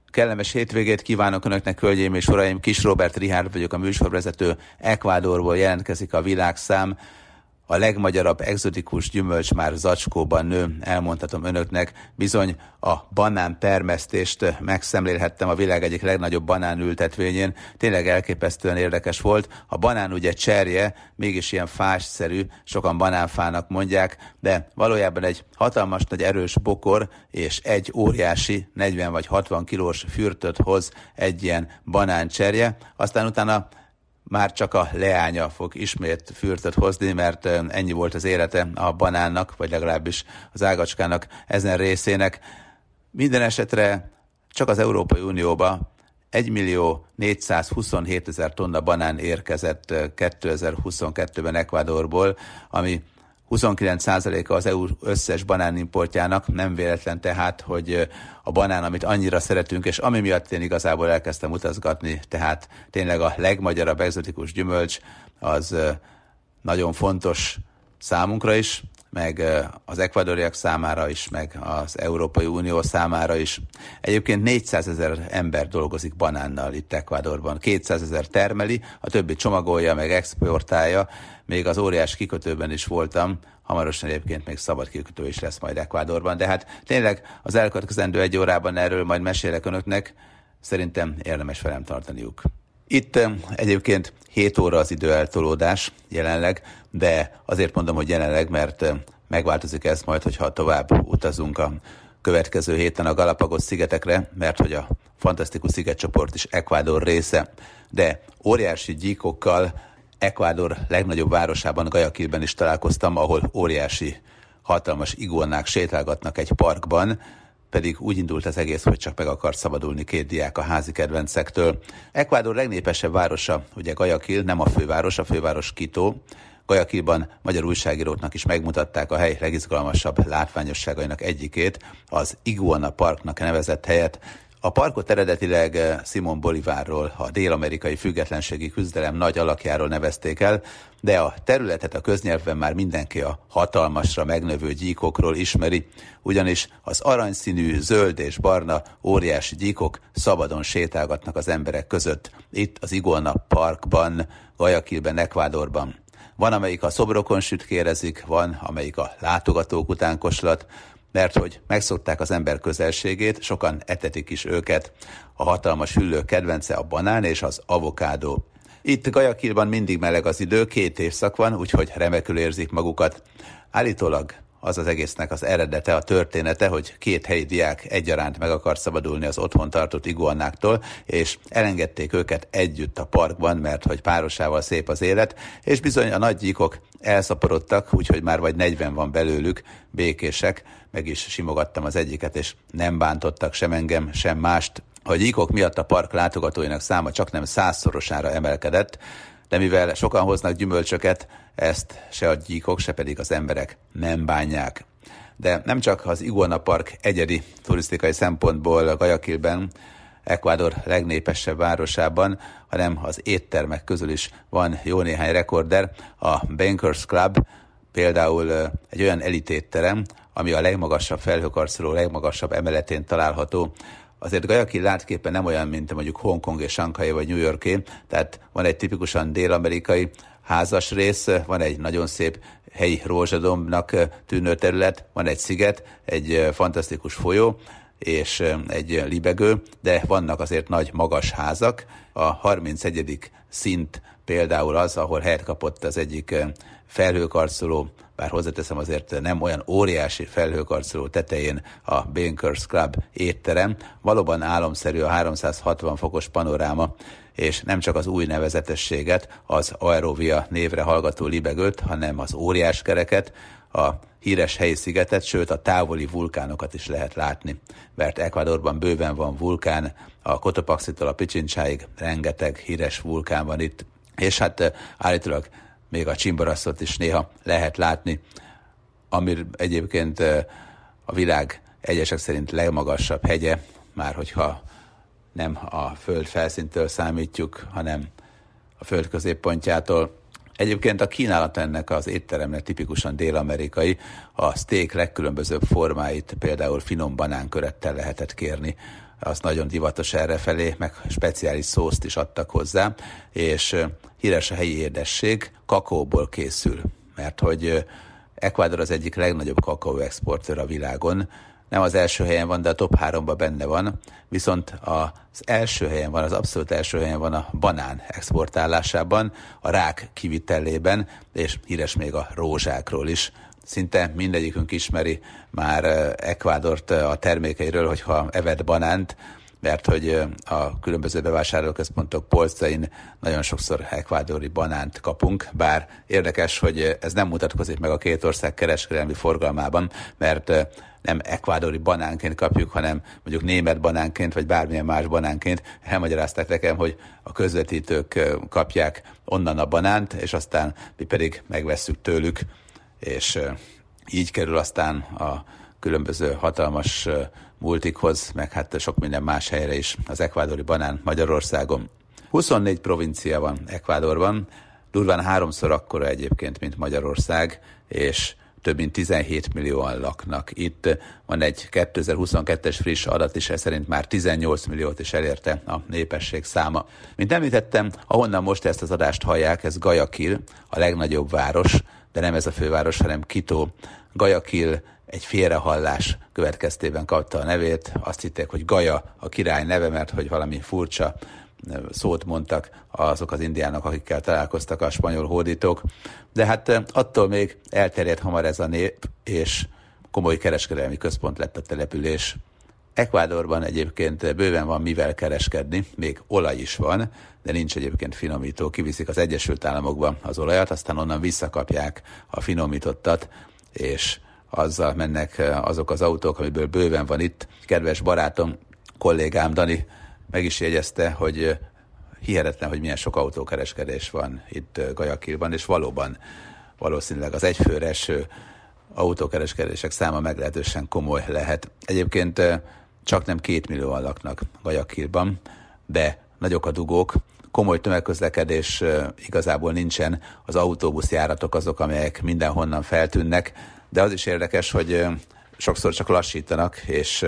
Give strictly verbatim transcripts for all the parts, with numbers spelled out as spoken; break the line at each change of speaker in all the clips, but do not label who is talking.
Kellemes hétvégét kívánok Önöknek, hölgyeim és uraim! Kis Róbert Richárd vagyok, a műsorvezető. Ecuadorból jelentkezik a világszám. A legmagyarabb egzotikus gyümölcs már zacskóban nő, elmondhatom Önöknek. Bizony a banán termesztést megszemlélhettem a világ egyik legnagyobb banánültetvényén. Tényleg elképesztően érdekes volt. A banán ugye cserje, mégis ilyen fásszerű, sokan banánfának mondják, de valójában egy hatalmas nagy erős bokor és egy óriási negyven vagy hatvan kilós fürtöt hoz egy ilyen banáncserje. Aztán utána már csak a leánya fog ismét fürtöt hozni, mert ennyi volt az élete a banánnak, vagy legalábbis az ágacskának ezen részének. Minden esetre csak az Európai Unióba egymillió négyszázhuszonhétezer tonna banán érkezett kétezer-huszonkettőben Ecuadorból, ami huszonkilenc százaléka az é u összes banánimportjának. Nem véletlen tehát, hogy a banán, amit annyira szeretünk, és ami miatt én igazából elkezdtem utazgatni, tehát tényleg a legmagyarabb egzotikus gyümölcs, az nagyon fontos számunkra is, meg az ekvadoriak számára is, meg az Európai Unió számára is. Egyébként négyszázezer ember dolgozik banánnal itt Ecuadorban. kétszázezer termeli, a többi csomagolja, meg exportálja. Még az óriás kikötőben is voltam, hamarosan egyébként még szabad kikötő is lesz majd Ecuadorban, de hát tényleg az elkövetkezendő egy órában erről majd mesélek Önöknek, szerintem érdemes velem tartaniuk. Itt egyébként hét óra az időeltolódás jelenleg, de azért mondom, hogy jelenleg, mert megváltozik ez majd, hogyha tovább utazunk a következő héten a Galapagos szigetekre, mert hogy a fantasztikus szigetcsoport is Ecuador része, de óriási gyíkokkal Ecuador legnagyobb városában, Guayaquilben is találkoztam, ahol óriási, hatalmas iguánák sétálgatnak egy parkban, pedig úgy indult az egész, hogy csak meg akart szabadulni két diák a házi kedvencektől. Ecuador legnépesebb városa, ugye Guayaquil, nem a főváros, a főváros Quito. Guayaquilban magyar újságíróknak is megmutatták a hely legizgalmasabb látványosságainak egyikét, az Iguana Parknak nevezett helyet. A parkot eredetileg Simón Bolívarról, a dél-amerikai függetlenségi küzdelem nagy alakjáról nevezték el, de a területet a köznyelvben már mindenki a hatalmasra megnövő gyíkokról ismeri, ugyanis az aranyszínű, zöld és barna óriási gyíkok szabadon sétálgatnak az emberek között, itt az Iguana Parkban, Guayaquilben, Ecuadorban. Van, amelyik a szobrokon sütkérezik, van, amelyik a látogatók után koslat, mert hogy megszokták az ember közelségét, sokan etetik is őket. A hatalmas hüllő kedvence a banán és az avokádó. Itt Guayaquilban mindig meleg az idő, két évszak van, úgyhogy remekül érzik magukat. Állítólag az az egésznek az eredete, a története, hogy két helyi diák egyaránt meg akar szabadulni az otthon tartott iguanáktól, és elengedték őket együtt a parkban, mert hogy párosával szép az élet, és bizony a nagy gyíkok elszaporodtak, úgyhogy már vagy negyven van belőlük, békések, meg is simogattam az egyiket, és nem bántottak sem engem, sem mást. A gyíkok miatt a park látogatóinak száma csak nem százszorosára emelkedett, de mivel sokan hoznak gyümölcsöket, ezt se a gyíkok, se pedig az emberek nem bánják. De nem csak az Iguana Park egyedi turisztikai szempontból Guayaquilben, Ecuador legnépesebb városában, hanem az éttermek közül is van jó néhány rekorder. A Bankers Club például egy olyan elitétterem, ami a legmagasabb felhőkarcoló, legmagasabb emeletén található. Azért Guayaquil látképpen nem olyan, mint mondjuk Hongkong és Sanghai vagy New Yorké, tehát van egy tipikusan dél-amerikai házas rész, van egy nagyon szép helyi rózsadombnak tűnő terület, van egy sziget, egy fantasztikus folyó és egy libegő, de vannak azért nagy magas házak. A harmincegyedik szint például az, ahol helyet kapott az egyik felhőkarcoló, bár hozzáteszem azért nem olyan óriási felhőkarcoló tetején a Bankers Club étterem, valóban álomszerű a háromszázhatvan fokos panoráma, és nem csak az új nevezetességet, az Aerovia névre hallgató libegőt, hanem az óriáskereket, a híres helyi szigetet, sőt a távoli vulkánokat is lehet látni, mert Ecuadorban bőven van vulkán, a Cotopaxitól a Pichinchaig rengeteg híres vulkán van itt, és hát állítólag még a Chimboraszot is néha lehet látni, ami egyébként a világ egyesek szerint legmagasabb hegye, már hogyha nem a föld felszíntől számítjuk, hanem a föld középpontjától. Egyébként a kínálat ennek az étteremnek tipikusan dél-amerikai, a steak legkülönbözőbb formáit például finom banánkörettel lehetett kérni. az nagyon divatos errefelé, meg speciális szószt is adtak hozzá, és híres a helyi édesség, kakaóból készül, mert hogy Ecuador az egyik legnagyobb kakaó exportőr a világon, nem az első helyen van, de a top háromban benne van, viszont az első helyen van, az abszolút első helyen van a banán exportálásában, a rák kivitelében, és híres még a rózsákról is. Szinte mindegyikünk ismeri már Ecuadort a termékeiről, hogyha evett banánt, mert hogy a különböző bevásárlóközpontok polcain nagyon sokszor ekvádori banánt kapunk, bár érdekes, hogy ez nem mutatkozik meg a két ország kereskedelmi forgalmában, mert nem ekvádori banánként kapjuk, hanem mondjuk német banánként, vagy bármilyen más banánként. Elmagyarázták nekem, hogy a közvetítők kapják onnan a banánt, és aztán mi pedig megvesszük tőlük, és így kerül aztán a különböző hatalmas multikhoz, meg hát sok minden más helyre is az ekvádori banán Magyarországon. huszonnégy provincia van Ecuadorban, durván háromszor akkora egyébként, mint Magyarország, és több mint tizenhét millióan laknak. Itt van egy kétezer-huszonkettes friss adat is, ez szerint már tizennyolc milliót is elérte a népesség száma. Mint említettem, ahonnan most ezt az adást hallják, ez Guayaquil, a legnagyobb város, de nem ez a főváros, hanem Quito. Guayaquil egy félrehallás következtében kapta a nevét. Azt hitték, hogy Gaja a király neve, mert hogy valami furcsa szót mondtak azok az indiánok, akikkel találkoztak a spanyol hódítók. De hát attól még elterjedt hamar ez a nép, és komoly kereskedelmi központ lett a település. Ecuadorban egyébként bőven van mivel kereskedni, még olaj is van, de nincs egyébként finomító. Kiviszik az Egyesült Államokba az olajat, aztán onnan visszakapják a finomítottat, és azzal mennek azok az autók, amiből bőven van itt. Kedves barátom, kollégám Dani meg is jegyezte, hogy hihetetlen, hogy milyen sok autókereskedés van itt Guayaquilban, és valóban valószínűleg az egyfőre eső autókereskedések száma meglehetősen komoly lehet. Egyébként csak nem két millióan laknak Guayaquilban, de nagyok a dugók, komoly tömegközlekedés igazából nincsen, az autóbuszjáratok azok, amelyek mindenhonnan feltűnnek, de az is érdekes, hogy sokszor csak lassítanak, és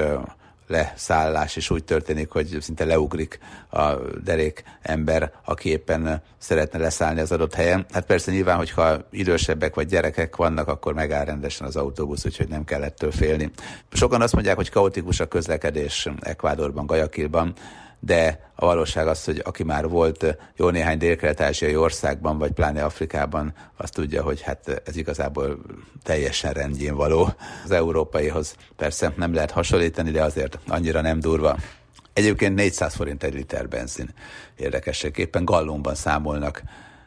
leszállás is úgy történik, hogy szinte leugrik a derék ember, aki éppen szeretne leszállni az adott helyen. Hát persze nyilván, hogyha idősebbek vagy gyerekek vannak, akkor megáll rendesen az autóbusz, úgyhogy nem kell ettől félni. Sokan azt mondják, hogy kaotikus a közlekedés Ecuadorban, Guayaquilban, de a valóság az, hogy aki már volt jó néhány dél-kelet-ázsiai országban, vagy pláne Afrikában, azt tudja, hogy hát ez igazából teljesen rendjén való. Az európaihoz persze nem lehet hasonlítani, de azért annyira nem durva. Egyébként négyszáz forint egy liter benzin. Érdekességképpen gallonban számolnak,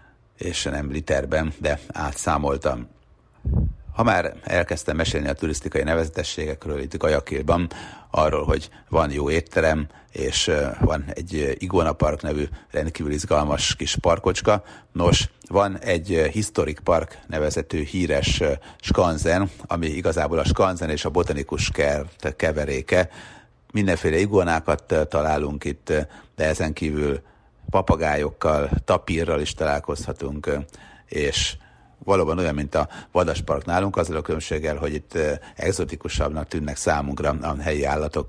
és nem literben, de átszámoltam. Ha már elkezdtem mesélni a turisztikai nevezetességekről itt Guayaquilban, arról, hogy van jó étterem, és van egy Iguana Park nevű rendkívül izgalmas kis parkocska. Nos, van egy Historic Park nevezetű híres skanzen, ami igazából a skanzen és a botanikus kert keveréke. Mindenféle iguanákat találunk itt, de ezen kívül papagájokkal, tapírral is találkozhatunk, és valóban olyan, mint a vadaspark nálunk, azzal a különbséggel, hogy itt egzotikusabbnak tűnnek számunkra a helyi állatok.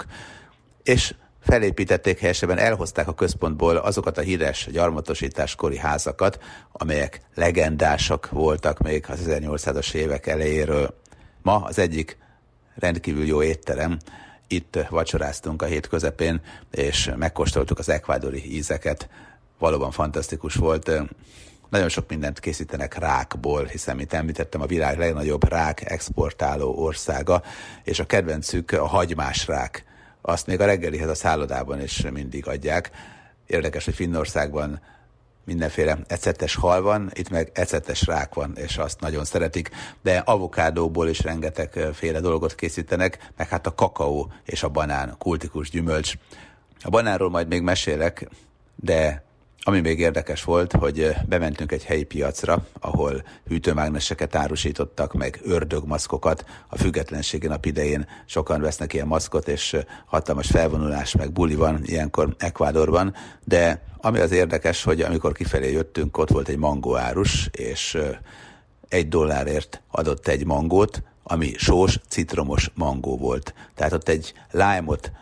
És felépítették, helyesebben elhozták a központból azokat a híres gyarmatosításkori házakat, amelyek legendásak voltak még az ezernyolcszázas évek elejéről. Ma az egyik rendkívül jó étterem. Itt vacsoráztunk a hét közepén, és megkóstoltuk az ekvádori ízeket. Valóban fantasztikus volt. Nagyon sok mindent készítenek rákból, hiszen, mint említettem, a világ legnagyobb rák exportáló országa, és a kedvencük a hagymás rák. Azt még a reggelihez a szállodában is mindig adják. Érdekes, hogy Finnországban mindenféle ecetes hal van, itt meg ecetes rák van, és azt nagyon szeretik, de avokádóból is rengetegféle dolgot készítenek, meg hát a kakaó és a banán, kultikus gyümölcs. A banánról majd még mesélek, de ami még érdekes volt, hogy bementünk egy helyi piacra, ahol hűtőmágneseket árusítottak, meg ördögmaszkokat. A függetlenségi nap idején sokan vesznek ilyen maszkot, és hatalmas felvonulás, meg buli van ilyenkor Ecuadorban. De ami az érdekes, hogy amikor kifelé jöttünk, ott volt egy mangó árus, és egy dollárért adott egy mangót, ami sós, citromos mangó volt. Tehát ott egy lime-ot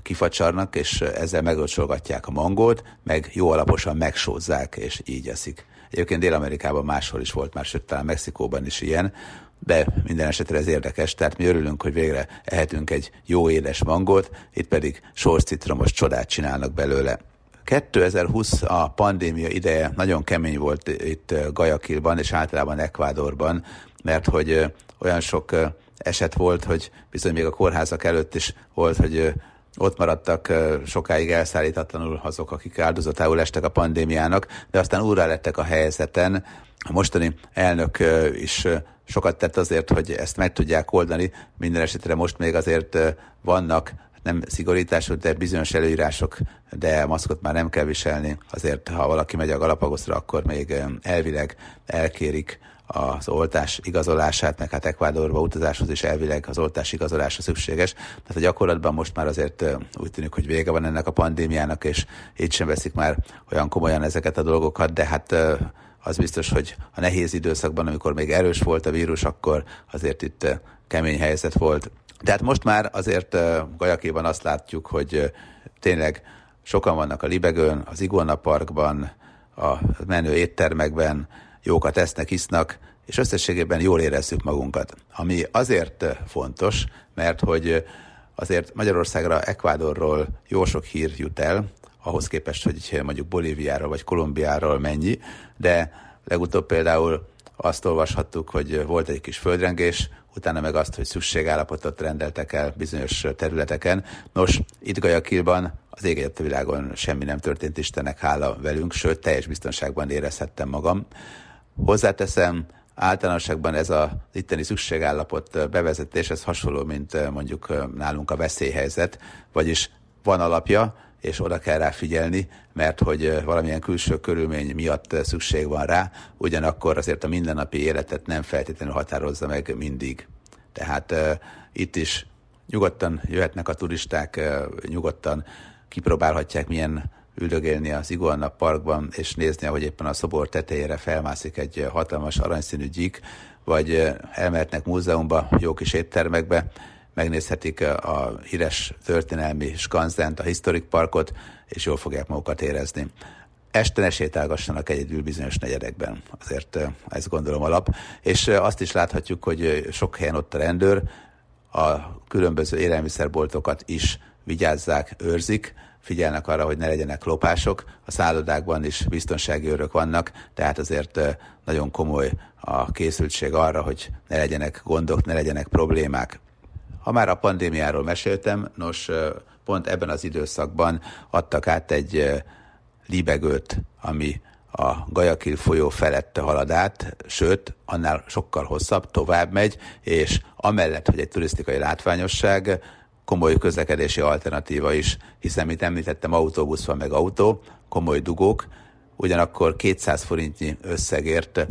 kifacsarnak, és ezzel megocsolgatják a mangót, meg jó alaposan megsózzák, és így eszik. Egyébként Dél-Amerikában máshol is volt már, sőt, talán Mexikóban is ilyen, de minden esetre ez érdekes, tehát mi örülünk, hogy végre ehetünk egy jó édes mangót, itt pedig sós citromos csodát csinálnak belőle. kétezer-húsz a pandémia ideje nagyon kemény volt itt Guayaquilban és általában Ecuadorban, mert hogy olyan sok eset volt, hogy bizony még a kórházak előtt is volt, hogy ott maradtak sokáig elszállítatlanul azok, akik áldozatául estek a pandémiának, de aztán úrrá lettek a helyzeten. A mostani elnök is sokat tett azért, hogy ezt meg tudják oldani. Minden esetre most még azért vannak nem szigorítások, de bizonyos előírások, de maszkot már nem kell viselni. Azért, ha valaki megy a Galapagosra, akkor még elvileg elkérik az oltás igazolását, meg hát Ecuadorba utazáshoz is elvileg az oltás igazolása szükséges. Tehát a gyakorlatban most már azért úgy tűnik, hogy vége van ennek a pandémiának, és így sem veszik már olyan komolyan ezeket a dolgokat, de hát az biztos, hogy a nehéz időszakban, amikor még erős volt a vírus, akkor azért itt kemény helyzet volt. Tehát most már azért Guayaquilban azt látjuk, hogy tényleg sokan vannak a libegőn, az Iguana Parkban, a menő éttermekben, jókat esznek, isznak, és összességében jól érezzük magunkat. Ami azért fontos, mert hogy azért Magyarországra, Ecuadorról jó sok hír jut el, ahhoz képest, hogy mondjuk Bolíviáról vagy Kolumbiáról mennyi, de legutóbb például azt olvashattuk, hogy volt egy kis földrengés, utána meg azt, hogy szükségállapotot rendeltek el bizonyos területeken. Nos, itt Guayaquilban az ég egyet a világon semmi nem történt, Istennek hála velünk, sőt, teljes biztonságban érezhettem magam. Hozzáteszem, általánosságban ez az itteni szükségállapot bevezetés, ez hasonló, mint mondjuk nálunk a veszélyhelyzet, vagyis van alapja, és oda kell rá figyelni, mert hogy valamilyen külső körülmény miatt szükség van rá, ugyanakkor azért a mindennapi életet nem feltétlenül határozza meg mindig. Tehát uh, itt is nyugodtan jöhetnek a turisták, uh, nyugodtan kipróbálhatják, milyen üldögélni az Iguana Parkban, és nézni, ahogy éppen a szobor tetejére felmászik egy hatalmas aranyszínű gyík, vagy uh, elmehetnek múzeumba, jó kis éttermekbe, megnézhetik a híres történelmi skanzent, a Historic Parkot, és jól fogják magukat érezni. Este ne sétálgassanak egyedül bizonyos negyedekben, azért ezt gondolom alap. És azt is láthatjuk, hogy sok helyen ott a rendőr, a különböző élelmiszerboltokat is vigyázzák, őrzik, figyelnek arra, hogy ne legyenek lopások, a szállodákban is biztonsági őrök vannak, tehát azért nagyon komoly a készültség arra, hogy ne legyenek gondok, ne legyenek problémák. Ha már a pandémiáról meséltem, nos, pont ebben az időszakban adtak át egy libegőt, ami a Guayaquil folyó felett halad át, sőt, annál sokkal hosszabb, tovább megy, és amellett, hogy egy turisztikai látványosság, komoly közlekedési alternatíva is, hiszen, mint említettem, autóbusz van meg autó, komoly dugók, ugyanakkor kétszáz forintnyi összegért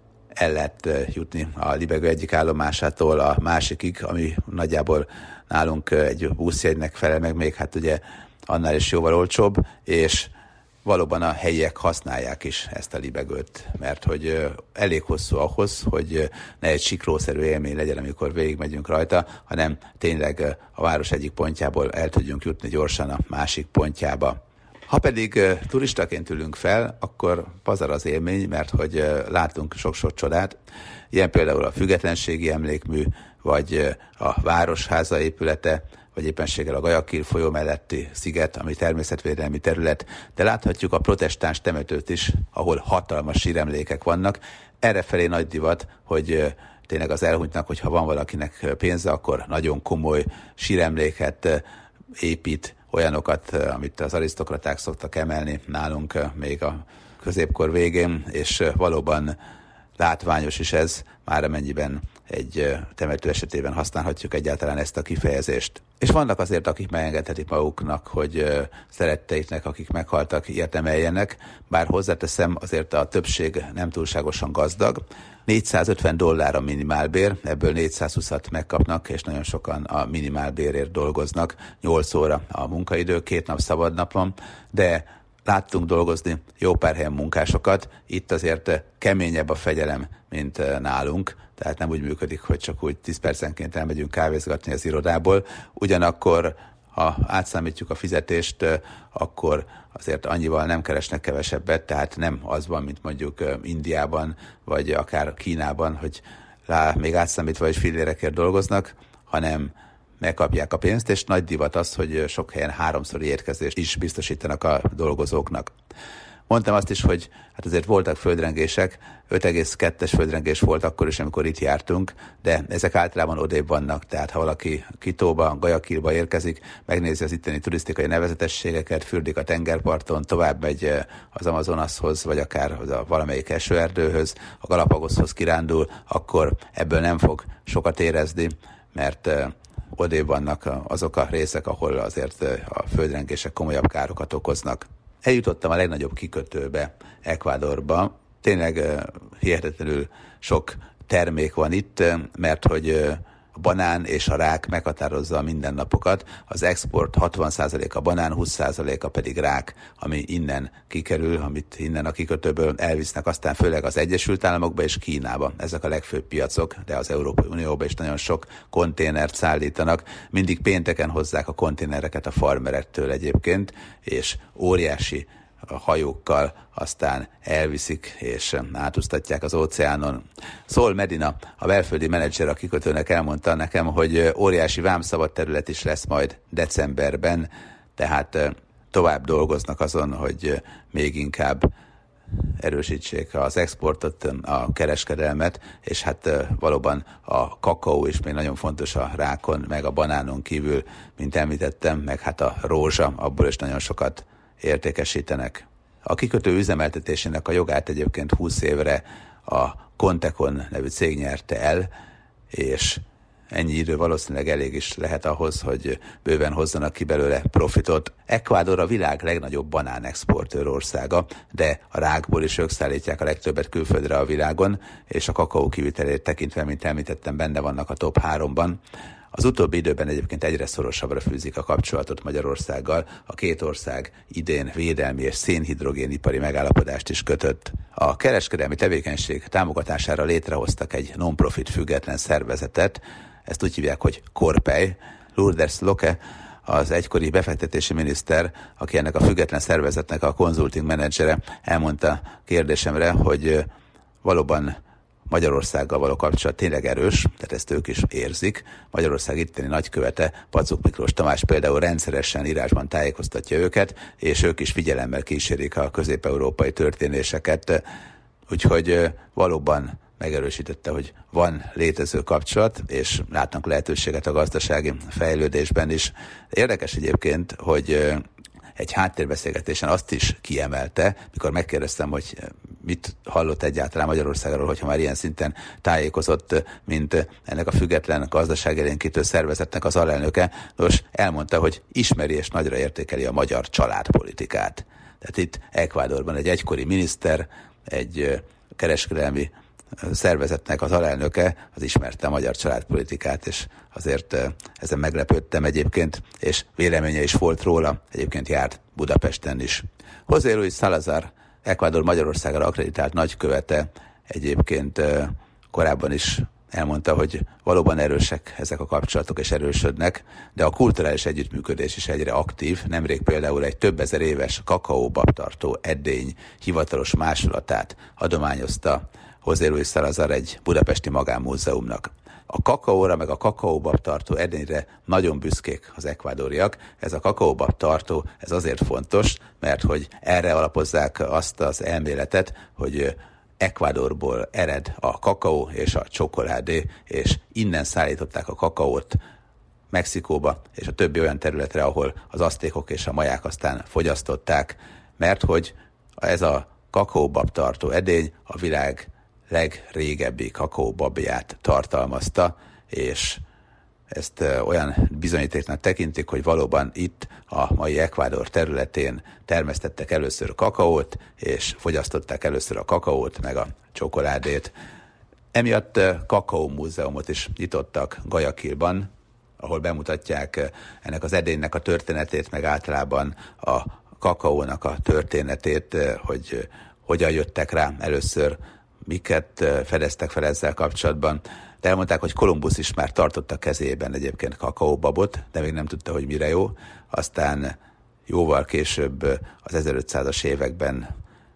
el lehet jutni a libegő egyik állomásától a másikig, ami nagyjából nálunk egy buszjegynek felel meg, még hát ugye annál is jóval olcsóbb, és valóban a helyiek használják is ezt a libegőt, mert hogy elég hosszú ahhoz, hogy ne egy siklószerű élmény legyen, amikor végigmegyünk rajta, hanem tényleg a város egyik pontjából el tudjunk jutni gyorsan a másik pontjába. Ha pedig turistaként ülünk fel, akkor pazar az élmény, mert hogy látunk sok-sok csodát, ilyen például a Függetlenségi Emlékmű, vagy a Városháza épülete, vagy éppenséggel a Guayaquil folyó melletti sziget, ami természetvédelmi terület, de láthatjuk a protestáns temetőt is, ahol hatalmas síremlékek vannak. Errefelé nagy divat, hogy tényleg az elhunytnak, hogyha van valakinek pénze, akkor nagyon komoly síremléket épít, olyanokat, amit az arisztokraták szoktak emelni nálunk még a középkor végén, és valóban látványos is ez, már amennyiben egy temető esetében használhatjuk egyáltalán ezt a kifejezést. És vannak azért, akik megengedhetik maguknak, hogy szeretteiknek, akik meghaltak, ilyet emeljenek, bár hozzáteszem, azért a többség nem túlságosan gazdag. négyszázötven dollár a minimálbér, ebből négyszázhúszat megkapnak, és nagyon sokan a minimálbérért dolgoznak. nyolc óra a munkaidő, két nap szabad nap van, de láttunk dolgozni jó pár helyen munkásokat, itt azért keményebb a fegyelem, mint nálunk, tehát nem úgy működik, hogy csak úgy tíz percenként elmegyünk kávézgatni az irodából, ugyanakkor Ha átszámítjuk a fizetést, akkor azért annyival nem keresnek kevesebbet, tehát nem az van, mint mondjuk Indiában, vagy akár Kínában, hogy rá még átszámítva is fillérekért dolgoznak, hanem megkapják a pénzt, és nagy divat az, hogy sok helyen háromszori érkezést is biztosítanak a dolgozóknak. Mondtam azt is, hogy hát azért voltak földrengések, öt egész kettes földrengés volt akkor is, amikor itt jártunk, de ezek általában odébb vannak, tehát ha valaki Quitóba, Guayaquilba érkezik, megnézi az itteni turisztikai nevezetességeket, fürdik a tengerparton, tovább megy az Amazonashoz, vagy akár a valamelyik esőerdőhöz, a Galapagoshoz kirándul, akkor ebből nem fog sokat érezni, mert odébb vannak azok a részek, ahol azért a földrengések komolyabb károkat okoznak. Eljutottam a legnagyobb kikötőbe, Ecuadorba. Tényleg uh, hihetetlenül sok termék van itt, mert hogy uh, a banán és a rák meghatározza a mindennapokat. Az export hatvan százalék a banán, húsz százalék pedig rák, ami innen kikerül, amit innen a kikötőből elvisznek, aztán főleg az Egyesült Államokba és Kínába. Ezek a legfőbb piacok, de az Európai Unióba is nagyon sok konténert szállítanak. Mindig pénteken hozzák a konténereket a farmerektől egyébként, és óriási hajókkal aztán elviszik és átúztatják az óceánon. Sol Medina, a belföldi menedzser a kikötőnek elmondta nekem, hogy óriási vámszabad terület is lesz majd decemberben, tehát tovább dolgoznak azon, hogy még inkább erősítsék az exportot, a kereskedelmet, és hát valóban a kakaó is még nagyon fontos a rákon, meg a banánon kívül, mint említettem, meg hát a rózsa, abból is nagyon sokat értékesítenek. A kikötő üzemeltetésének a jogát egyébként húsz évre a Contecon nevű cég nyerte el, és ennyi idő valószínűleg elég is lehet ahhoz, hogy bőven hozzanak ki belőle profitot. Ecuador a világ legnagyobb banánexportőr országa, de a rákból is ők szállítják a legtöbbet külföldre a világon, és a kakaó kivitelét tekintve, mint említettem, benne vannak a top háromban. Az utóbbi időben egyébként egyre szorosabbra fűzik a kapcsolatot Magyarországgal. A két ország idén védelmi és szénhidrogénipari megállapodást is kötött. A kereskedelmi tevékenység támogatására létrehoztak egy non-profit független szervezetet, ezt úgy hívják, hogy Corpey. Lourdes Loke, az egykori befektetési miniszter, aki ennek a független szervezetnek a consulting menedzsere, elmondta kérdésemre, hogy valóban Magyarországgal való kapcsolat tényleg erős, tehát ezt ők is érzik. Magyarország itteni nagykövete, Paczuk Miklós Tamás például rendszeresen írásban tájékoztatja őket, és ők is figyelemmel kísérik a közép-európai történéseket. Úgyhogy valóban megerősítette, hogy van létező kapcsolat, és látnak lehetőséget a gazdasági fejlődésben is. Érdekes egyébként, hogy egy háttérbeszélgetésen azt is kiemelte, mikor megkérdeztem, hogy mit hallott egyáltalán Magyarországról, hogyha már ilyen szinten tájékozott, mint ennek a független gazdaságélénkítő szervezetnek az alelnöke. Nos, elmondta, hogy ismeri és nagyra értékeli a magyar családpolitikát. Tehát itt Ecuadorban egy egykori miniszter, egy kereskedelmi szervezetnek az alelnöke, az ismerte a magyar családpolitikát, és azért ezen meglepődtem egyébként, és véleménye is volt róla, egyébként járt Budapesten is. José Luis Salazar, Ecuador Magyarországra akkreditált nagykövete egyébként korábban is elmondta, hogy valóban erősek ezek a kapcsolatok, és erősödnek, de a kulturális együttműködés is egyre aktív. Nemrég például egy több ezer éves kakaóbabtartó edény hivatalos másolatát adományozta José Luis Salazar egy budapesti magánmúzeumnak. A kakaóra meg a kakaóbab tartó edényre nagyon büszkék az ekvádoriak. Ez a kakaóbab tartó, ez azért fontos, mert hogy erre alapozzák azt az elméletet, hogy Ecuadorból ered a kakaó és a csokoládé, és innen szállították a kakaót Mexikóba és a többi olyan területre, ahol az aztékok és a maják aztán fogyasztották, mert hogy ez a kakaóbab tartó edény a világ legrégebbi kakaóbabját tartalmazta, és ezt olyan bizonyítéknak tekintik, hogy valóban itt a mai Ecuador területén termesztettek először kakaót, és fogyasztották először a kakaót, meg a csokoládét. Emiatt kakaómúzeumot is nyitottak Guayaquilban, ahol bemutatják ennek az edénynek a történetét, meg általában a kakaónak a történetét, hogy hogyan jöttek rá először, miket fedeztek fel ezzel kapcsolatban. De elmondták, hogy Kolumbusz is már tartotta kezében egyébként kakaóbabot, de még nem tudta, hogy mire jó. Aztán jóval később, az ezerötszázas években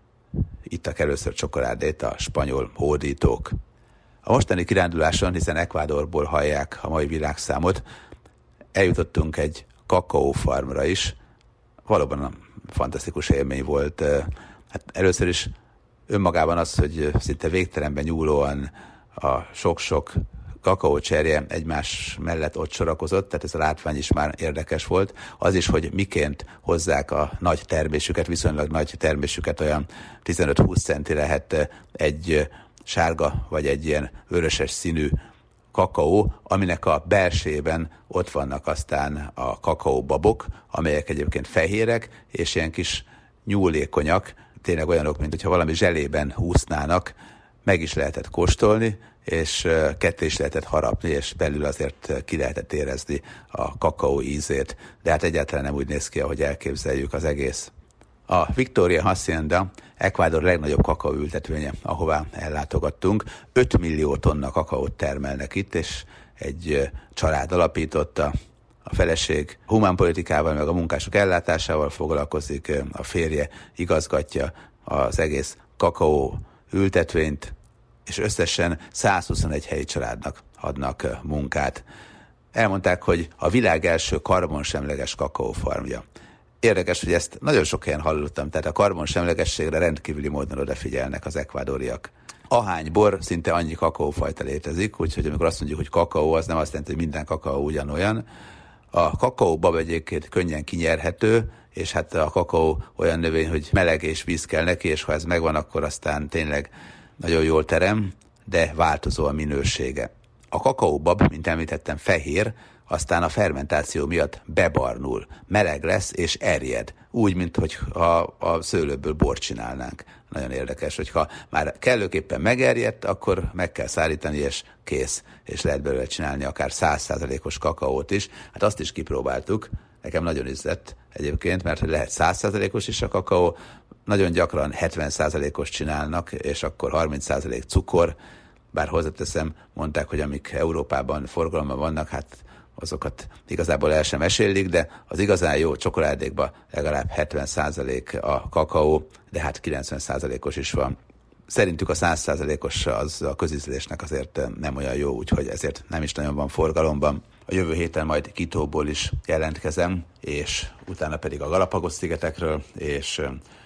ittak először csokoládét a spanyol hódítók. A mostani kiránduláson, hiszen Ecuadorból hallják a mai világszámot, eljutottunk egy kakaófarmra is. Valóban fantasztikus élmény volt. Hát először is önmagában az, hogy szinte végtelenben nyúlóan a sok-sok kakaócserje egymás mellett ott sorakozott, tehát ez a látvány is már érdekes volt. Az is, hogy miként hozzák a nagy termésüket, viszonylag nagy termésüket, olyan tizenöt-húsz centi lehet egy sárga vagy egy ilyen vöröses színű kakaó, aminek a belsejében ott vannak aztán a kakaóbabok, amelyek egyébként fehérek, és ilyen kis nyúlékonyak, tényleg olyanok, mint hogyha valami zselében úsznának, meg is lehetett kóstolni, és ketté is lehetett harapni, és belül azért ki lehetett érezni a kakaó ízét, de hát egyáltalán nem úgy néz ki, ahogy elképzeljük az egész. A Victoria Hacienda Ecuador legnagyobb kakaóültetvénye, ahová ellátogattunk. öt millió tonna kakaót termelnek itt, és egy család alapította. A feleség humánpolitikával, meg a munkások ellátásával foglalkozik, a férje igazgatja az egész kakaó ültetvényt, és összesen százhuszonegy helyi családnak adnak munkát. Elmondták, hogy a világ első karbonsemleges kakaófarmja. Érdekes, hogy ezt nagyon sok helyen hallottam, tehát a karbonsemlegességre rendkívüli módon odafigyelnek az ekvádoriak. Ahány bor, szinte annyi kakaófajta létezik, úgyhogy amikor azt mondjuk, hogy kakaó, az nem azt jelenti, hogy minden kakaó ugyanolyan. A kakaóbab egyébként könnyen kinyerhető, és hát a kakaó olyan növény, hogy meleg és víz kell neki, és ha ez megvan, akkor aztán tényleg nagyon jól terem, de változó a minősége. A kakaóbab, mint említettem, fehér, aztán a fermentáció miatt bebarnul, meleg lesz és erjed, úgy, mint hogy ha a szőlőből bort csinálnánk. Nagyon érdekes, hogyha már kellőképpen megerjedt, akkor meg kell szállítani, és kész, és lehet belőle csinálni akár száz százalékos kakaót is. Hát azt is kipróbáltuk, nekem nagyon ízlett egyébként, mert hogy lehet száz százalékos is a kakaó, nagyon gyakran hetven százalékos csinálnak, és akkor harminc százalék cukor, bár hozzáteszem, mondták, hogy amik Európában forgalomban vannak, hát azokat igazából el sem mesélik, de az igazán jó csokoládékban legalább hetven százalék a kakaó, de hát kilencven százalékos is van. Szerintük a száz százalékos az a közízlésnek azért nem olyan jó, úgyhogy ezért nem is nagyon van forgalomban. A jövő héten majd Quitóból is jelentkezem, és utána pedig a Galapagos-szigetekről, és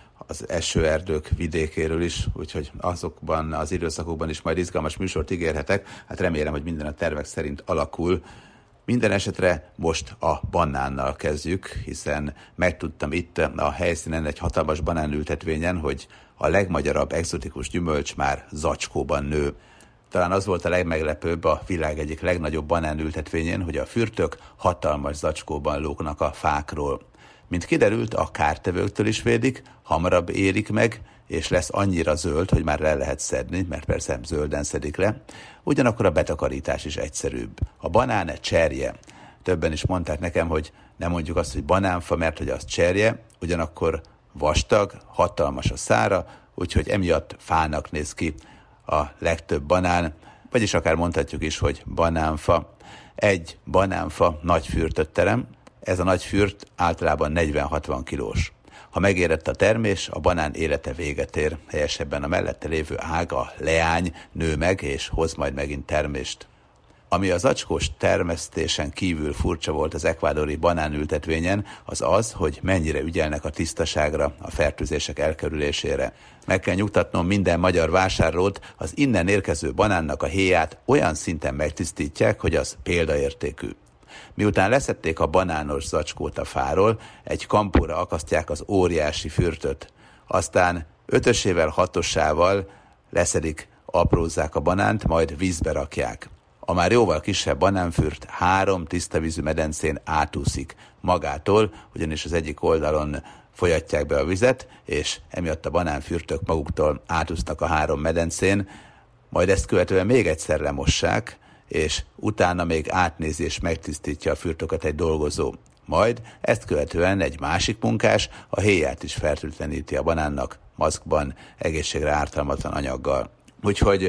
az esőerdők vidékéről is, úgyhogy azokban az időszakokban is majd izgalmas műsort ígérhetek. Hát remélem, hogy minden a tervek szerint alakul. Minden esetre most a banánnal kezdjük, hiszen megtudtam itt a helyszínen egy hatalmas banánültetvényen, hogy a legmagyarabb egzotikus gyümölcs már zacskóban nő. Talán az volt a legmeglepőbb a világ egyik legnagyobb banánültetvényén, hogy a fürtök hatalmas zacskóban lógnak a fákról. Mint kiderült, a kártevőktől is védik, hamarabb érik meg, és lesz annyira zöld, hogy már le lehet szedni, mert persze zölden szedik le. Ugyanakkor a betakarítás is egyszerűbb. A banán cserje. Többen is mondták nekem, hogy nem mondjuk azt, hogy banánfa, mert hogy az cserje, ugyanakkor vastag, hatalmas a szára, úgyhogy emiatt fának néz ki a legtöbb banán, vagyis akár mondhatjuk is, hogy banánfa. Egy banánfa nagy fürtöt terem, ez a nagy fürt általában negyven-hatvan kilós. Ha megérett a termés, a banán élete véget ér, helyesebben a mellette lévő ág, a leány nő meg, és hoz majd megint termést. Ami az zacskós termesztésen kívül furcsa volt az ekvádori banánültetvényen, az az, hogy mennyire ügyelnek a tisztaságra, a fertőzések elkerülésére. Meg kell nyugtatnom minden magyar vásárlót, az innen érkező banánnak a héját olyan szinten megtisztítják, hogy az példaértékű. Miután leszették a banános zacskót a fáról, egy kampóra akasztják az óriási fürtöt. Aztán ötösével, hatosával leszedik, aprózzák a banánt, majd vízbe rakják. A már jóval kisebb banánfürt három tiszta vízű medencén átúszik magától, ugyanis az egyik oldalon folyatják be a vizet, és emiatt a banánfürtök maguktól átúsznak a három medencén, majd ezt követően még egyszer lemossák, és utána még átnézi és megtisztítja a fürtöket egy dolgozó. Majd ezt követően egy másik munkás a héját is fertőtleníti a banánnak maszkban egészségre ártalmatlan anyaggal. Úgyhogy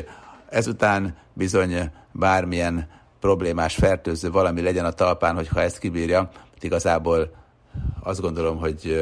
Ezután bizony bármilyen problémás, fertőző valami legyen a talpán, hogyha ezt kibírja, igazából azt gondolom, hogy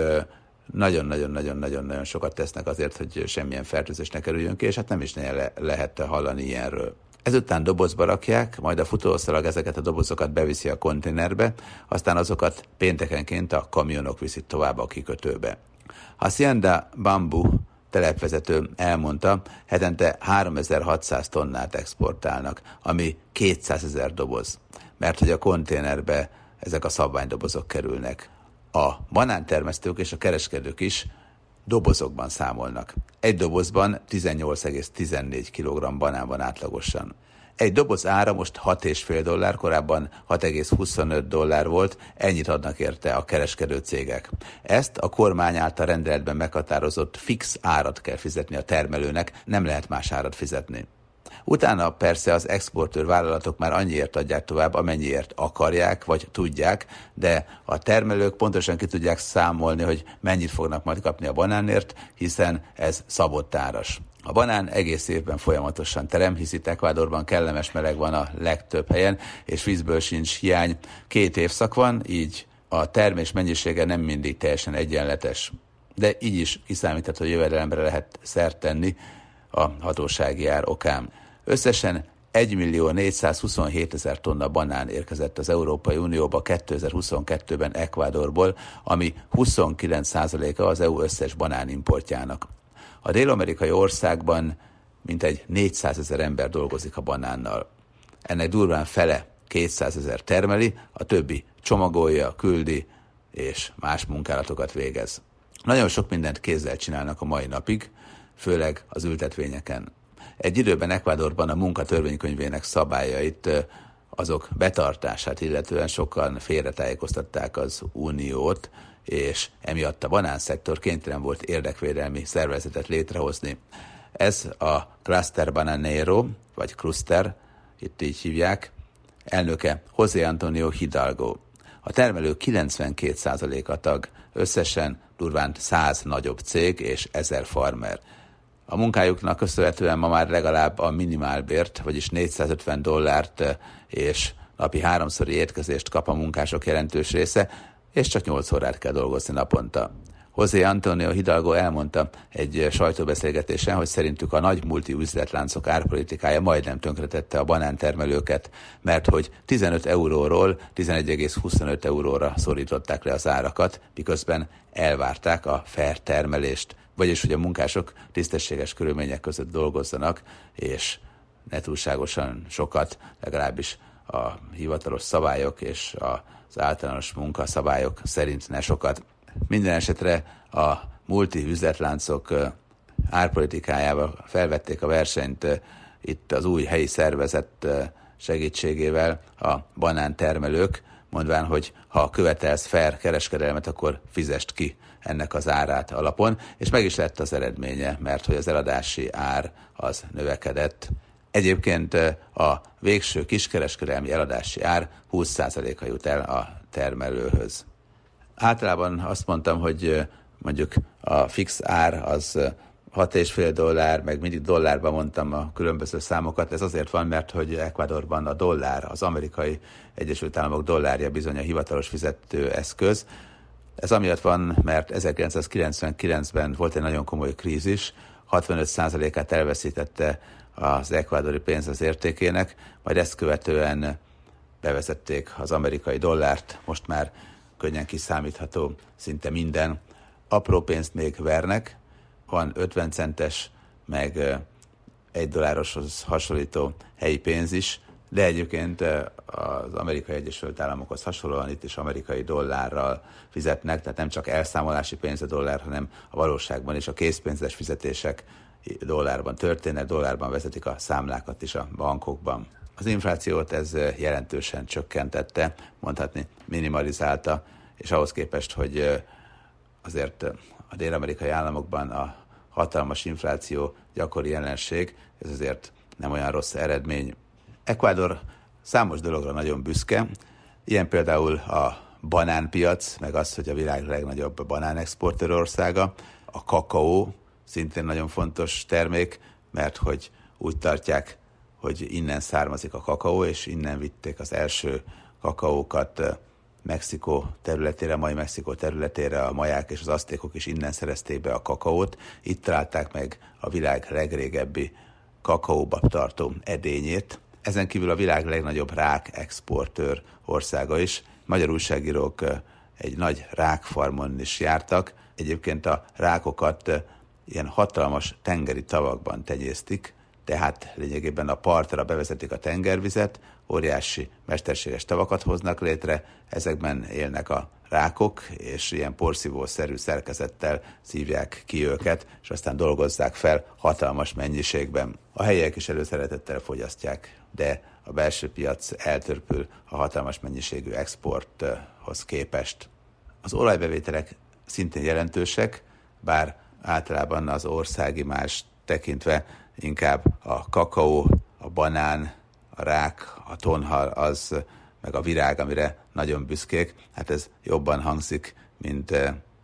nagyon-nagyon-nagyon-nagyon sokat tesznek azért, hogy semmilyen fertőzés ne kerüljön ki, és hát nem is le- lehet hallani ilyenről. Ezután dobozba rakják, majd a futószalag ezeket a dobozokat beviszi a konténerbe, aztán azokat péntekenként a kamionok viszik tovább a kikötőbe. Hacienda Bambú telepvezető elmondta, hetente háromezer-hatszáz tonnát exportálnak, ami kétszázezer doboz, mert hogy a konténerbe ezek a szabványdobozok kerülnek. A banántermesztők és a kereskedők is dobozokban számolnak. Egy dobozban tizennyolc egész tizennégy kilogramm banán van átlagosan. Egy doboz ára most hat egész öt dollár, korábban hat egész huszonöt dollár volt, ennyit adnak érte a kereskedő cégek. Ezt a kormány által rendeletben meghatározott fix árat kell fizetni a termelőnek, nem lehet más árat fizetni. Utána persze az exportőr vállalatok már annyiért adják tovább, amennyiért akarják, vagy tudják, de a termelők pontosan ki tudják számolni, hogy mennyit fognak majd kapni a banánért, hiszen ez szabott áras. A banán egész évben folyamatosan terem, hisz itt Ecuadorban kellemes meleg van a legtöbb helyen, és vízből sincs hiány. Két évszak van, így a termés mennyisége nem mindig teljesen egyenletes. De így is kiszámítható jövedelemre lehet szert tenni a hatósági ár okán. Összesen egymillió négyszázhuszonhétezer tonna banán érkezett az Európai Unióba kétezer-huszonkettőben Ecuadorból, ami huszonkilenc százaléka az é u összes banánimportjának. A dél-amerikai országban mintegy négyszázezer ember dolgozik a banánnal. Ennek durván fele kétszázezer termeli, a többi csomagolja, küldi és más munkálatokat végez. Nagyon sok mindent kézzel csinálnak a mai napig, főleg az ültetvényeken. Egy időben Ecuadorban a munka törvénykönyvének szabályait, azok betartását illetően sokan félretájékoztatták az uniót, és emiatt a banánszektor kénytelen volt érdekvédelmi szervezetet létrehozni. Ez a Cluster Bananero, vagy Cluster, itt így hívják, elnöke José Antonio Hidalgo. A termelő kilencvenkét százaléka tag, összesen durván száz nagyobb cég és ezer farmer. A munkájuknak köszönhetően ma már legalább a minimálbért, vagyis négyszázötven dollárt és napi háromszori étkezést kap a munkások jelentős része, és csak nyolc órát kell dolgozni naponta. José Antonio Hidalgo elmondta egy sajtóbeszélgetésen, hogy szerintük a nagy multi üzletláncok árpolitikája majdnem tönkretette a banántermelőket, mert hogy tizenöt euróról tizenegy egész huszonöt euróra szorították le az árakat, miközben elvárták a fair termelést, vagyis hogy a munkások tisztességes körülmények között dolgozzanak, és ne túlságosan sokat, legalábbis a hivatalos szabályok és az általános munkaszabályok szerint ne sokat. Minden esetre a multi üzletláncok árpolitikájával felvették a versenyt itt az új helyi szervezet segítségével a banántermelők, mondván, hogy ha követelsz fair kereskedelmet, akkor fizest ki ennek az árát alapon, és meg is lett az eredménye, mert hogy az eladási ár az növekedett. Egyébként a végső kiskereskedelmi eladási ár húsz százaléka jut el a termelőhöz. Általában azt mondtam, hogy mondjuk a fix ár az hat egész öt dollár, meg mindig dollárban mondtam a különböző számokat. Ez azért van, mert hogy Ecuadorban a dollár, az Amerikai Egyesült Államok dollárja bizony a hivatalos fizetőeszköz. Ez amiatt van, mert ezerkilencszázkilencvenkilencben volt egy nagyon komoly krízis, hatvanöt százalékát elveszítette az ekvádori pénz az értékének, majd ezt követően bevezették az amerikai dollárt, most már könnyen kiszámítható szinte minden. Apró pénzt még vernek, van ötven centes, meg egy dollároshoz hasonlító helyi pénz is, de egyébként az Amerikai Egyesült Államokhoz hasonlóan itt is amerikai dollárral fizetnek, tehát nem csak elszámolási pénz a dollár, hanem a valóságban is a készpénzes fizetések dollárban történnek, dollárban vezetik a számlákat is a bankokban. Az inflációt ez jelentősen csökkentette, mondhatni minimalizálta, és ahhoz képest, hogy azért a dél-amerikai államokban a hatalmas infláció gyakori jelenség, ez azért nem olyan rossz eredmény. Ecuador számos dologra nagyon büszke, ilyen például a banánpiac, meg az, hogy a világ legnagyobb banánexportőr országa, a kakaó, szintén nagyon fontos termék, mert hogy úgy tartják hogy innen származik a kakaó, és innen vitték az első kakaókat Mexikó területére, mai Mexikó területére, a maják és az aztékok is innen szerezték be a kakaót. Itt találták meg a világ legrégebbi kakaóbab tartó edényét. Ezen kívül a világ legnagyobb rák exportőr országa is. Magyar újságírók egy nagy rákfarmon is jártak. Egyébként a rákokat ilyen hatalmas tengeri tavakban tenyésztik, tehát lényegében a partra bevezetik a tengervizet, óriási mesterséges tavakat hoznak létre, ezekben élnek a rákok, és ilyen porszívószerű szerkezettel szívják ki őket, és aztán dolgozzák fel hatalmas mennyiségben. A helyiek is előszeretettel fogyasztják, de a belső piac eltörpül a hatalmas mennyiségű exporthoz képest. Az olajbevételek szintén jelentősek, bár általában az országimázst tekintve inkább a kakaó, a banán, a rák, a tonhal, az, meg a virág, amire nagyon büszkék. Hát ez jobban hangzik, mint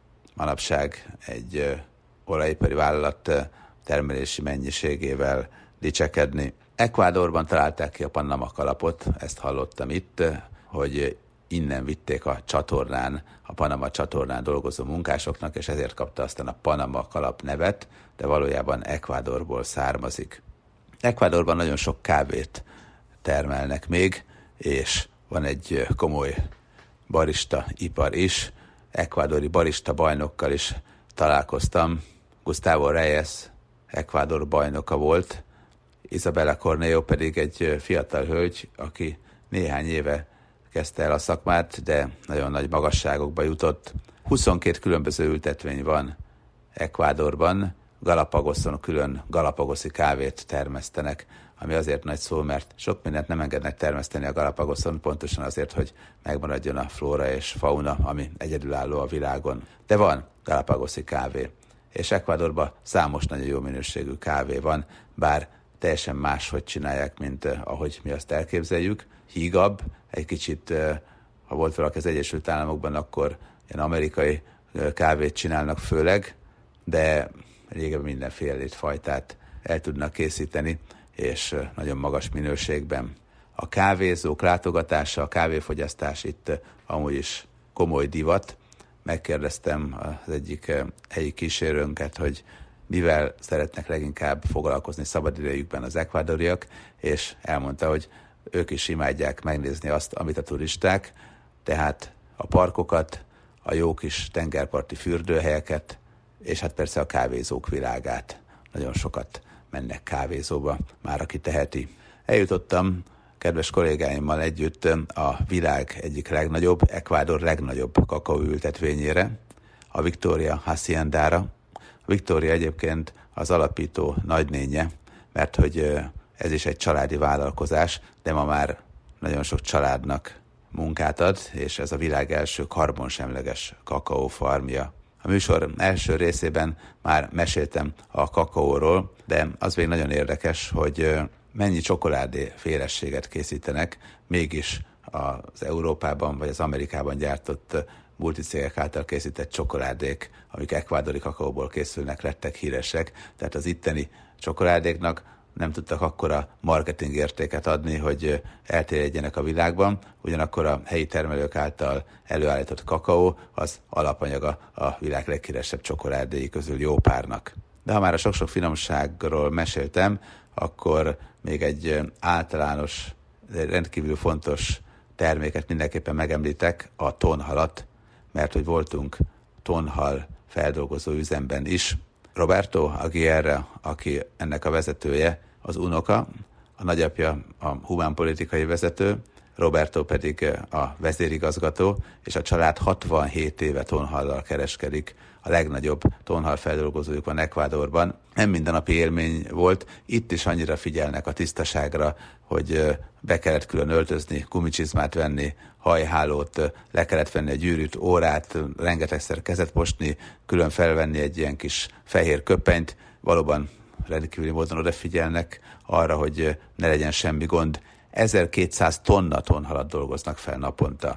manapság egy olajipari vállalat termelési mennyiségével dicsekedni. Ecuadorban találták ki a Panama kalapot, ezt hallottam itt, hogy innen vitték a csatornán, a Panama csatornán dolgozó munkásoknak, és ezért kapta aztán a Panama kalap nevet, de valójában Ecuadorból származik. Ecuadorban nagyon sok kávét termelnek még, és van egy komoly barista ipar is. Ecuadori barista bajnokkal is találkoztam. Gustavo Reyes Ecuador bajnoka volt, Isabela Cornejo pedig egy fiatal hölgy, aki néhány éve kezdte el a szakmát, de nagyon nagy magasságokba jutott. huszonkét különböző ültetvény van Ecuadorban, Galapagoszon külön galapagoszi kávét termesztenek, ami azért nagy szó, mert sok mindent nem engednek termeszteni a Galapagoszon, pontosan azért, hogy megmaradjon a flóra és fauna, ami egyedülálló a világon. De van galapagoszi kávé, és Ecuadorban számos nagyon jó minőségű kávé van, bár teljesen máshogy csinálják, mint ahogy mi azt elképzeljük. Hígabb, egy kicsit, ha volt valaki az Egyesült Államokban, akkor ilyen amerikai kávét csinálnak főleg, de régebben mindenféle fajtát el tudnak készíteni, és nagyon magas minőségben. A kávézók látogatása, a kávéfogyasztás itt amúgy is komoly divat. Megkérdeztem az egyik helyi kísérőnket, hogy mivel szeretnek leginkább foglalkozni szabadidejükben az ekvádoriak, és elmondta, hogy ők is imádják megnézni azt, amit a turisták, tehát a parkokat, a jó kis tengerparti fürdőhelyeket, és hát persze a kávézók világát. Nagyon sokat mennek kávézóba, már aki teheti. Eljutottam kedves kollégáimmal együtt a világ egyik legnagyobb, Ecuador legnagyobb kakaóültetvényére, a Victoria Haciendára. A Victoria egyébként az alapító nagynénye, mert hogy ez is egy családi vállalkozás, de ma már nagyon sok családnak munkát ad, és ez a világ első karbonsemleges kakaófarmja. A műsor első részében már meséltem a kakaóról, de az még nagyon érdekes, hogy mennyi csokoládé férességet készítenek, mégis az Európában vagy az Amerikában gyártott multicégek által készített csokoládék, amik ekvádori kakaóból készülnek, lettek híresek. Tehát az itteni csokoládéknak nem tudtak akkora marketing értéket adni, hogy elterjedjenek a világban, ugyanakkor a helyi termelők által előállított kakaó az alapanyaga a világ leghíresebb csokoládéi közül jó párnak. De ha már a sok-sok finomságról meséltem, akkor még egy általános, rendkívül fontos terméket mindenképpen megemlítek, a tonhalat, mert hogy voltunk tonhal feldolgozó üzemben is. Roberto Aguirre, aki ennek a vezetője, az unoka, a nagyapja a humánpolitikai vezető, Roberto pedig a vezérigazgató, és a család hatvanhét éve tonhallal kereskedik. A legnagyobb tonhal feldolgozójuk van Ecuadorban. Nem mindennapi élmény volt, itt is annyira figyelnek a tisztaságra, hogy be kellett külön öltözni, gumicsizmát venni, hajhálót, le kellett venni a gyűrűt, órát, rengetegszer kezet mosni, külön felvenni egy ilyen kis fehér köpenyt. Valóban rendkívüli módon odafigyelnek arra, hogy ne legyen semmi gond. ezerkétszáz tonna tonhalat dolgoznak fel naponta.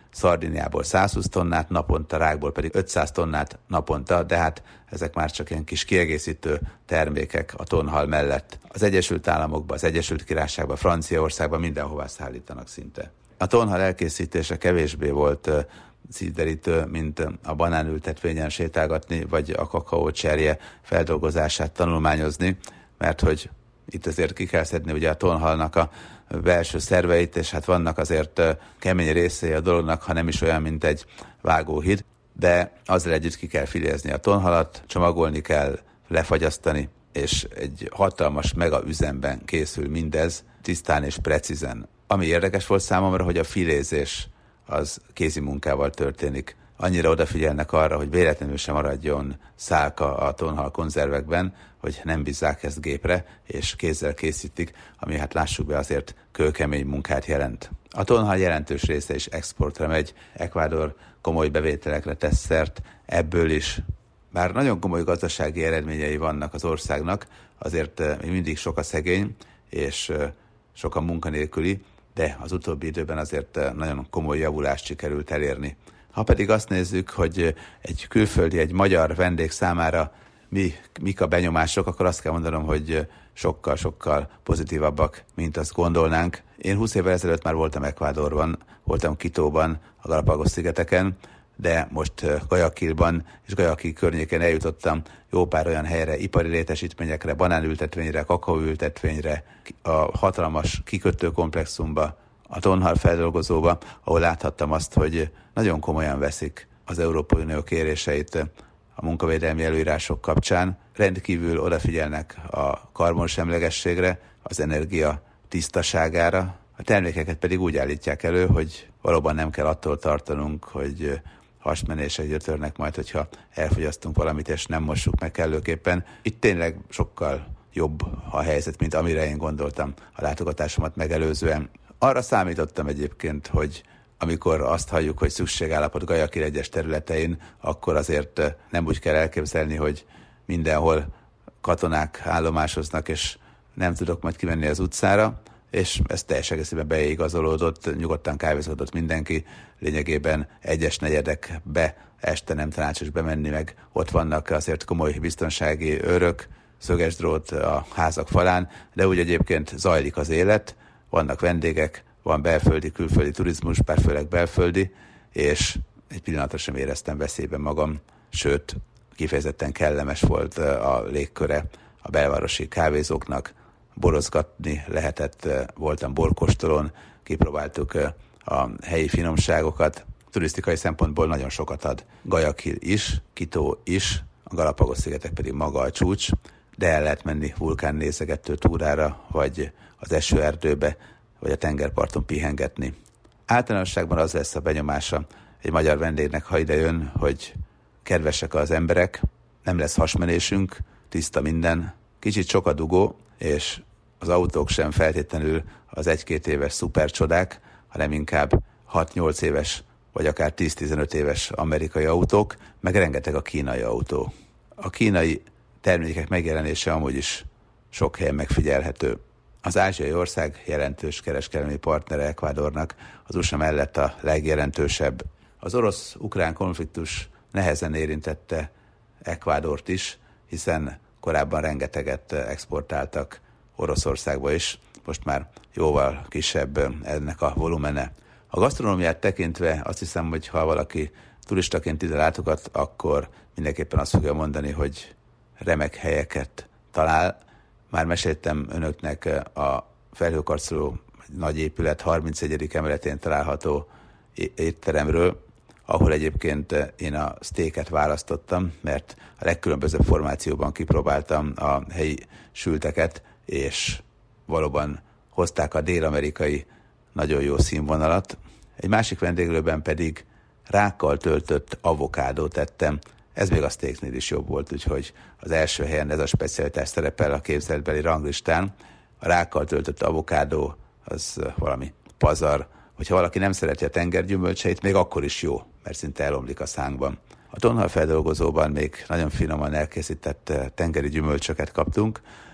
Szardiniából százhúsz tonnát naponta, rákból pedig ötszáz tonnát naponta, de hát ezek már csak ilyen kis kiegészítő termékek a tonhal mellett. Az Egyesült Államokban, az Egyesült Királyságban, Franciaországban mindenhová szállítanak szinte. A tonhal elkészítése kevésbé volt szívderítő, mint a banánültetvényen sétálgatni, vagy a kakaó cserje feldolgozását tanulmányozni, mert hogy itt azért ki kell szedni ugye a tonhalnak a belső szerveit, és hát vannak azért kemény részei a dolognak, ha nem is olyan, mint egy vágóhíd, de azzal együtt ki kell filézni a tonhalat, csomagolni kell, lefagyasztani, és egy hatalmas mega üzemben készül mindez, tisztán és precízen. Ami érdekes volt számomra, hogy a filézés az kézi munkával történik. Annyira odafigyelnek arra, hogy véletlenül sem maradjon szálka a tonhal konzervekben, hogy nem bízzák ezt gépre, és kézzel készítik, ami hát lássuk be azért kőkemény munkát jelent. A tonhal jelentős része is exportra megy, Ecuador komoly bevételekre tesz szert, ebből is. Bár nagyon komoly gazdasági eredményei vannak az országnak, azért még mindig sok a szegény, és sok a munkanélküli, de az utóbbi időben azért nagyon komoly javulást sikerült elérni. Ha pedig azt nézzük, hogy egy külföldi, egy magyar vendég számára mi, mik a benyomások, akkor azt kell mondanom, hogy sokkal-sokkal pozitívabbak, mint azt gondolnánk. Én húsz évvel ezelőtt már voltam Ecuadorban, voltam Quitóban, a Galápagos-szigeteken, de most Guayaquilban és Guayaquil környéken eljutottam jó pár olyan helyre, ipari létesítményekre, banánültetvényre, kakaóültetvényre, a hatalmas kikötőkomplexumba, a tonhal feldolgozóba, ahol láthattam azt, hogy nagyon komolyan veszik az Európai Unió kéréseit a munkavédelmi előírások kapcsán. Rendkívül odafigyelnek a karbonsemlegességre, az energia tisztaságára, a termékeket pedig úgy állítják elő, hogy valóban nem kell attól tartanunk, hogy hasmenések gyötörnek majd, hogyha elfogyasztunk valamit, és nem mossuk meg kellőképpen. Itt tényleg sokkal jobb a helyzet, mint amire én gondoltam a látogatásomat megelőzően. Arra számítottam egyébként, hogy amikor azt halljuk, hogy szükségállapot Guayaquil egyes területein, akkor azért nem úgy kell elképzelni, hogy mindenhol katonák állomásoznak, és nem tudok majd kimenni az utcára, és ez teljes egészében beigazolódott, nyugodtan kávézkodott mindenki, lényegében egyes negyedekbe este nem tanácsos bemenni, meg ott vannak azért komoly biztonsági őrök, szöges drót a házak falán, de úgy egyébként zajlik az élet, vannak vendégek, van belföldi, külföldi turizmus, bár főleg belföldi, és egy pillanatra sem éreztem veszélyben magam, sőt, kifejezetten kellemes volt a légköre a belvárosi kávézóknak, borozgatni lehetett, voltam borkóstolón, kipróbáltuk a helyi finomságokat, turisztikai szempontból nagyon sokat ad. Guayaquil is, Quito is, a Galápagos-szigetek pedig maga a csúcs, de el lehet menni vulkánnézegető túrára, vagy az esőerdőbe, vagy a tengerparton pihengetni. Általánosságban az lesz a benyomása egy magyar vendégnek, ha ide jön, hogy kedvesek az emberek, nem lesz hasmenésünk, tiszta minden, kicsit sok a dugó, és az autók sem feltétlenül az egy-két éves szupercsodák, hanem inkább hat-nyolc éves, vagy akár tíz-tizenöt éves amerikai autók, meg rengeteg a kínai autó. A kínai termékek megjelenése amúgy is sok helyen megfigyelhető. Az ázsiai ország jelentős kereskedelmi partnere Ecuadornak, az u es á mellett a legjelentősebb. Az orosz-ukrán konfliktus nehezen érintette Ecuadort is, hiszen korábban rengeteget exportáltak Oroszországba is, most már jóval kisebb ennek a volumene. A gasztronómiát tekintve azt hiszem, hogy ha valaki turistaként ide látogat, akkor mindenképpen azt fogja mondani, hogy remek helyeket talál. Már meséltem önöknek a felhőkarcoló nagy épület harmincegyedik emeletén található étteremről, ahol egyébként én a sztéket választottam, mert a legkülönbözőbb formációban kipróbáltam a helyi sülteket, és valóban hozták a dél-amerikai nagyon jó színvonalat. Egy másik vendéglőben pedig rákkal töltött avokádót ettem. Ez még a sztéknél is jobb volt, úgyhogy az első helyen ez a specialitás szerepel a képzeletbeli ranglistán. A rákkal töltött avokádó az valami pazar. Hogyha valaki nem szereti a tengergyümölcseit, még akkor is jó, mert szinte elomlik a szánkban. A tonhal feldolgozóban még nagyon finoman elkészített tengeri gyümölcsöket kaptunk,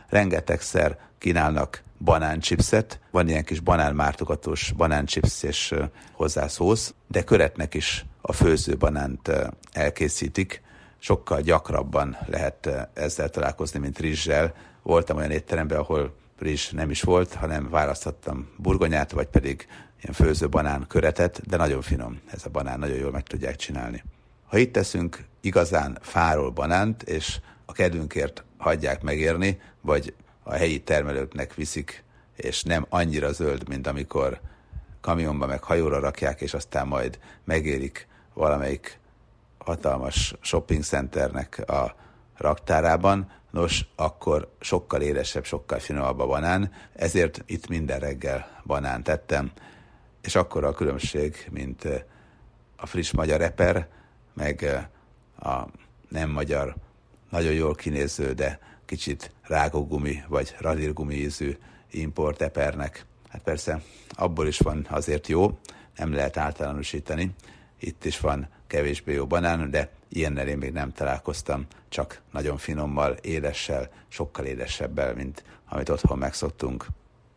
rengetegszer kínálnak banánchipset, van ilyen kis banánmártogatós banánchips és hozzá szósz, de köretnek is a főző banánt elkészítik. Sokkal gyakrabban lehet ezzel találkozni, mint rizssel. Voltam olyan étteremben, ahol rizs nem is volt, hanem választhattam burgonyát, vagy pedig ilyen főző banán köretet, de nagyon finom ez a banán, nagyon jól meg tudják csinálni. Ha itt teszünk igazán fáról banánt, és a kedvünkért hagyják megérni, vagy a helyi termelőknek viszik, és nem annyira zöld, mint amikor kamionba meg hajóra rakják, és aztán majd megérik valamelyik hatalmas shopping centernek a raktárában, nos, akkor sokkal édesebb, sokkal finomabb a banán, ezért itt minden reggel banánt tettem, és akkor a különbség, mint a friss magyar eper, meg a nem magyar, nagyon jól kinéző, de kicsit rágógumi vagy radírgumi ízű import epernek. Hát persze abból is van azért jó, nem lehet általánosítani. Itt is van kevésbé jó banán, de ilyennel én még nem találkoztam, csak nagyon finommal, édessel, sokkal édesebbel, mint amit otthon megszoktunk.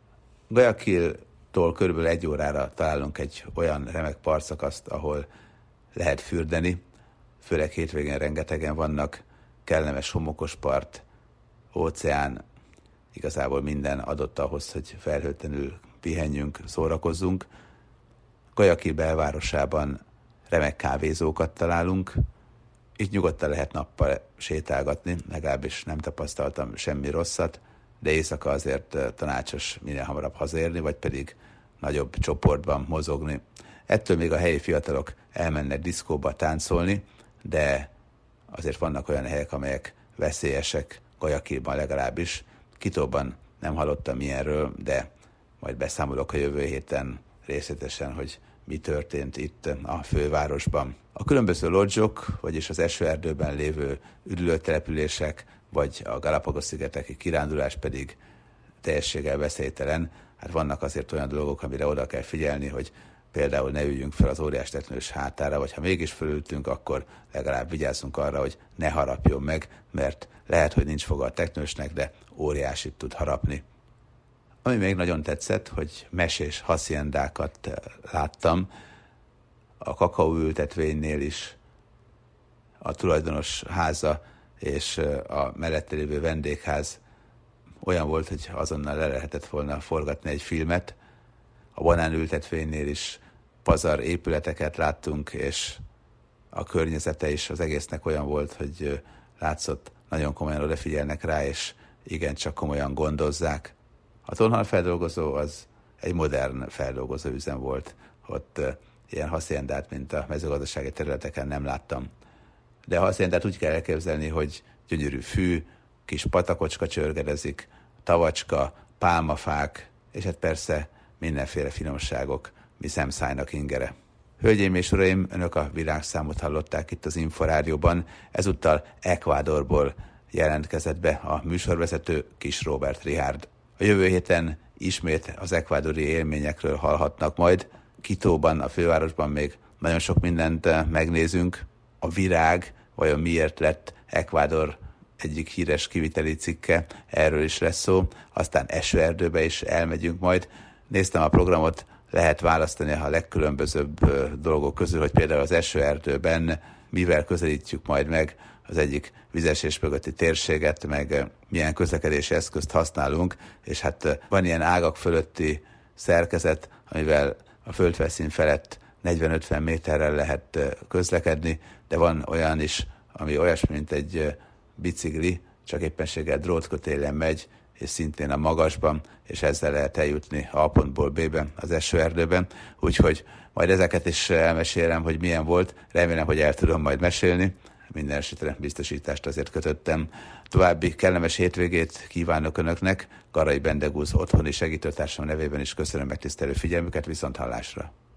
Guayaquil-tól körülbelül egy órára találunk egy olyan remek partszakaszt, ahol lehet fürdeni, főleg hétvégén rengetegen vannak, kellemes homokos part, óceán, igazából minden adott ahhoz, hogy felhőtlenül pihenjünk, szórakozzunk. Guayaquil belvárosában remek kávézókat találunk, itt nyugodtan lehet nappal sétálgatni, legalábbis nem tapasztaltam semmi rosszat, de éjszaka azért tanácsos minél hamarabb hazaérni, vagy pedig nagyobb csoportban mozogni. Ettől még a helyi fiatalok elmennek diszkóba táncolni, de azért vannak olyan helyek, amelyek veszélyesek, Guayaquilban legalábbis. Quitóban nem hallottam ilyenről, de majd beszámolok a jövő héten részletesen, hogy mi történt itt a fővárosban. A különböző lodge-ok, vagyis az esőerdőben lévő üdülőtelepülések, vagy a Galápagos-szigeteki kirándulás pedig teljességgel veszélytelen. Hát vannak azért olyan dolgok, amire oda kell figyelni, hogy például ne üljünk fel az óriás teknős hátára, vagy ha mégis fölültünk, akkor legalább vigyázzunk arra, hogy ne harapjon meg, mert lehet, hogy nincs foga a teknősnek, de óriásit tud harapni. Ami még nagyon tetszett, hogy mesés haciendákat láttam, a kakaóültetvénynél is a tulajdonos háza és a mellette lévő vendégház olyan volt, hogy azonnal le lehetett volna forgatni egy filmet. A banánültetvénynél is pazar épületeket láttunk, és a környezete is az egésznek olyan volt, hogy látszott, nagyon komolyan odafigyelnek rá, és igencsak komolyan gondozzák. A tonhalfeldolgozó az egy modern feldolgozó üzem volt, ott ilyen haciendát, mint a mezőgazdasági területeken nem láttam. De a haciendát úgy kell elképzelni, hogy gyönyörű fű, kis patakocska csörgedezik, tavacska, pálmafák, és hát persze mindenféle finomságok, mi szemszájnak ingere. Hölgyeim és uraim, önök a világszámot hallották itt az Inforádióban, ezúttal Ecuadorból jelentkezett be a műsorvezető Kis Róbert Richárd. A jövő héten ismét az ekvádori élményekről hallhatnak majd. Quitóban, a fővárosban még nagyon sok mindent megnézünk. A virág vajon miért lett Ecuador egyik híres kiviteli cikke, erről is lesz szó. Aztán esőerdőbe is elmegyünk majd. Néztem a programot, lehet választani a legkülönbözőbb dolgok közül, hogy például az esőerdőben mivel közelítjük majd meg az egyik vizesés mögötti térséget, meg milyen közlekedési eszközt használunk, és hát van ilyen ágak fölötti szerkezet, amivel a földfelszín felett negyven-ötven méterrel lehet közlekedni, de van olyan is, ami olyasmi, mint egy bicikli, csak éppenséggel drótkötélen megy, és szintén a magasban, és ezzel lehet eljutni A pontból B-be, az esőerdőben. Úgyhogy majd ezeket is elmesélem, hogy milyen volt. Remélem, hogy el tudom majd mesélni. Minden esetre biztosítást azért kötöttem. További kellemes hétvégét kívánok önöknek. Garai Bendegúz otthoni segítőtársam nevében is köszönöm megtisztelő figyelmüket, viszont hallásra.